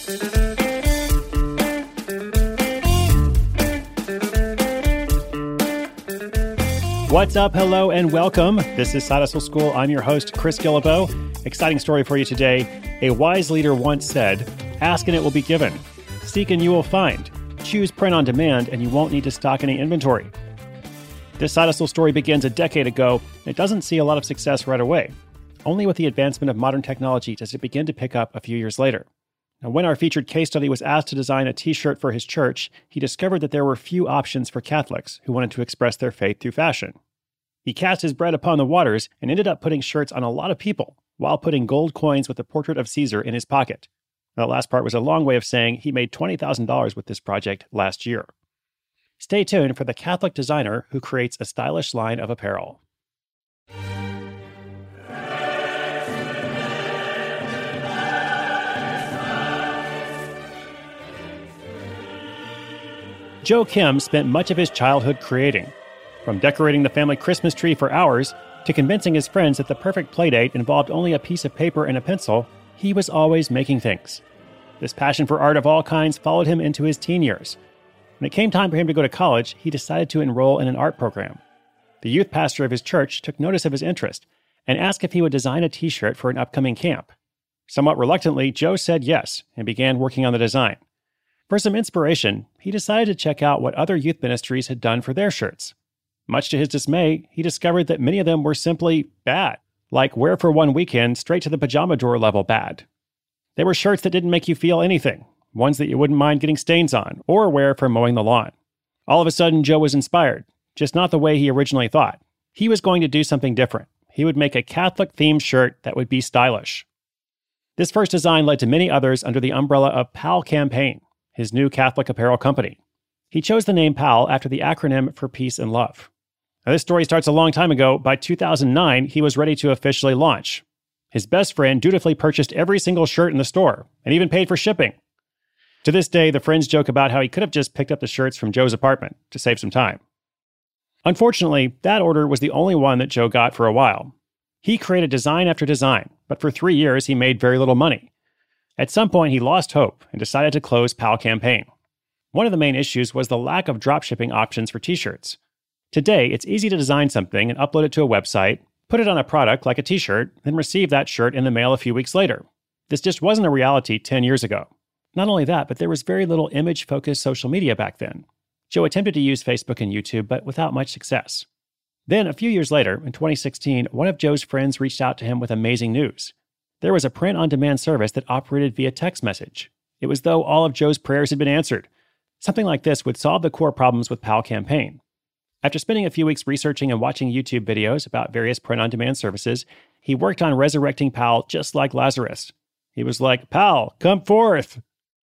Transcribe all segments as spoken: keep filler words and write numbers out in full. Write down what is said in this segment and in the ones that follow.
What's up? Hello and welcome. This is Side Hustle School. I'm your host, Chris Guillebeau. Exciting story for you today. A wise leader once said, "Ask and it will be given. Seek and you will find. Choose print on demand and you won't need to stock any inventory." This Side Hustle story begins a decade ago, and it doesn't see a lot of success right away. Only with the advancement of modern technology does it begin to pick up a few years later. Now, when our featured case study was asked to design a t-shirt for his church, he discovered that there were few options for Catholics who wanted to express their faith through fashion. He cast his bread upon the waters and ended up putting shirts on a lot of people while putting gold coins with the portrait of Caesar in his pocket. That last part was a long way of saying he made twenty thousand dollars with this project last year. Stay tuned for the Catholic designer who creates a stylish line of apparel. Joe Kim spent much of his childhood creating. From decorating the family Christmas tree for hours to convincing his friends that the perfect playdate involved only a piece of paper and a pencil, he was always making things. This passion for art of all kinds followed him into his teen years. When it came time for him to go to college, he decided to enroll in an art program. The youth pastor of his church took notice of his interest and asked if he would design a t-shirt for an upcoming camp. Somewhat reluctantly, Joe said yes and began working on the design. For some inspiration, he decided to check out what other youth ministries had done for their shirts. Much to his dismay, he discovered that many of them were simply bad, like wear for one weekend straight to the pajama drawer level bad. They were shirts that didn't make you feel anything, ones that you wouldn't mind getting stains on, or wear for mowing the lawn. All of a sudden, Joe was inspired, just not the way he originally thought. He was going to do something different. He would make a Catholic-themed shirt that would be stylish. This first design led to many others under the umbrella of PAL Campaign, his new Catholic apparel company. He chose the name PAL after the acronym for peace and love. Now, this story starts a long time ago. By two thousand nine, he was ready to officially launch. His best friend dutifully purchased every single shirt in the store and even paid for shipping. To this day, the friends joke about how he could have just picked up the shirts from Joe's apartment to save some time. Unfortunately, that order was the only one that Joe got for a while. He created design after design, but for three years he made very little money. At some point, he lost hope and decided to close PAL Campaign. One of the main issues was the lack of dropshipping options for t-shirts. Today, it's easy to design something and upload it to a website, put it on a product like a t-shirt, then receive that shirt in the mail a few weeks later. This just wasn't a reality ten years ago. Not only that, but there was very little image-focused social media back then. Joe attempted to use Facebook and YouTube, but without much success. Then, a few years later, in twenty sixteen, one of Joe's friends reached out to him with amazing news. There was a print-on-demand service that operated via text message. It was though all of Joe's prayers had been answered. Something like this would solve the core problems with PAL Campaign. After spending a few weeks researching and watching YouTube videos about various print-on-demand services, he worked on resurrecting PAL just like Lazarus. He was like, "PAL, come forth!"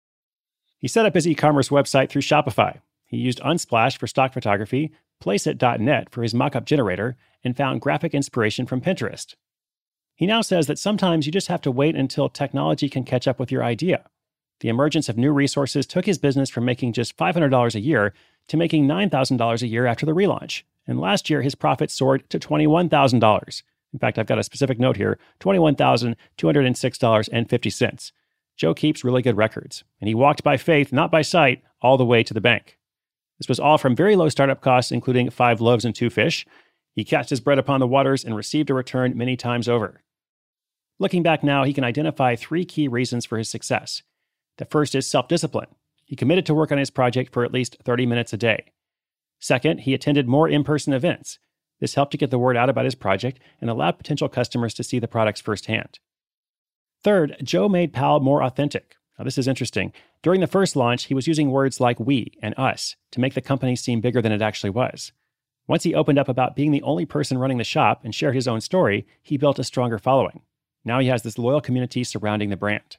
He set up his e-commerce website through Shopify. He used Unsplash for stock photography, Placeit dot net for his mock-up generator, and found graphic inspiration from Pinterest. He now says that sometimes you just have to wait until technology can catch up with your idea. The emergence of new resources took his business from making just five hundred dollars a year to making nine thousand dollars a year after the relaunch. And last year, his profits soared to twenty-one thousand dollars. In fact, I've got a specific note here, twenty-one thousand two hundred six dollars and fifty cents. Joe keeps really good records, and he walked by faith, not by sight, all the way to the bank. This was all from very low startup costs, including five loaves and two fish. He cast his bread upon the waters and received a return many times over. Looking back now, he can identify three key reasons for his success. The first is self-discipline. He committed to work on his project for at least thirty minutes a day. Second, he attended more in-person events. This helped to get the word out about his project and allowed potential customers to see the products firsthand. Third, Joe made PAL more authentic. Now, this is interesting. During the first launch, he was using words like we and us to make the company seem bigger than it actually was. Once he opened up about being the only person running the shop and shared his own story, he built a stronger following. Now he has this loyal community surrounding the brand.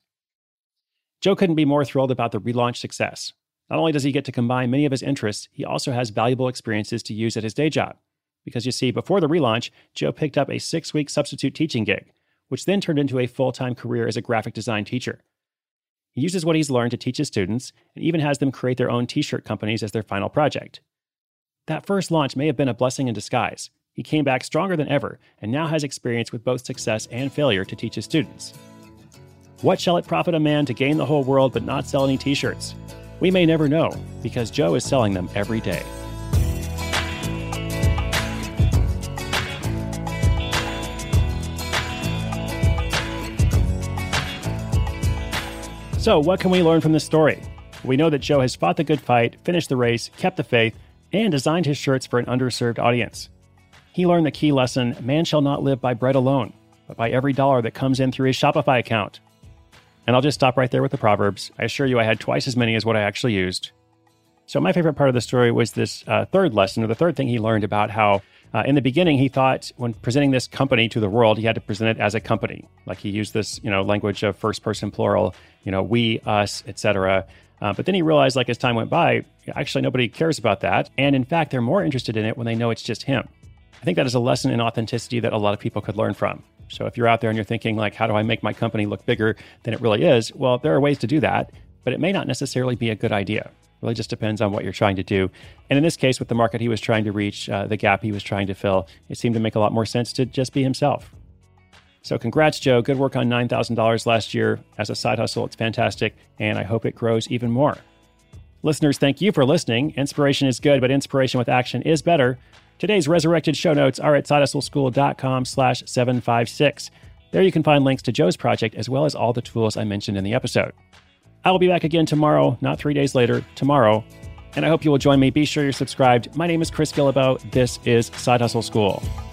Joe couldn't be more thrilled about the relaunch success. Not only does he get to combine many of his interests, he also has valuable experiences to use at his day job. Because you see, before the relaunch, Joe picked up a six-week substitute teaching gig, which then turned into a full-time career as a graphic design teacher. He uses what he's learned to teach his students and even has them create their own t-shirt companies as their final project. That first launch may have been a blessing in disguise. He came back stronger than ever and now has experience with both success and failure to teach his students. What shall it profit a man to gain the whole world but not sell any t-shirts? We may never know, because Joe is selling them every day. So, what can we learn from this story? We know that Joe has fought the good fight, finished the race, kept the faith, and designed his shirts for an underserved audience. He learned the key lesson, man shall not live by bread alone, but by every dollar that comes in through his Shopify account. And I'll just stop right there with the Proverbs. I assure you I had twice as many as what I actually used. So my favorite part of the story was this uh, third lesson, or the third thing he learned about how uh, in the beginning he thought when presenting this company to the world, he had to present it as a company. Like he used this, you know, language of first person plural, you know, we, us, et cetera. Uh, but then he realized, like as time went by, actually nobody cares about that. And in fact, they're more interested in it when they know it's just him. I think that is a lesson in authenticity that a lot of people could learn from. So if you're out there and you're thinking like, how do I make my company look bigger than it really is? Well, there are ways to do that, but it may not necessarily be a good idea. It really just depends on what you're trying to do. And in this case, with the market he was trying to reach, uh, the gap he was trying to fill, it seemed to make a lot more sense to just be himself. So congrats, Joe. Good work on nine thousand dollars last year. As a side hustle, it's fantastic, and I hope it grows even more. Listeners, thank you for listening. Inspiration is good, but inspiration with action is better. Today's resurrected show notes are at sidehustleschool.com slash 756. There you can find links to Joe's project as well as all the tools I mentioned in the episode. I will be back again tomorrow, not three days later, tomorrow. And I hope you will join me. Be sure you're subscribed. My name is Chris Guillebeau. This is Side Hustle School.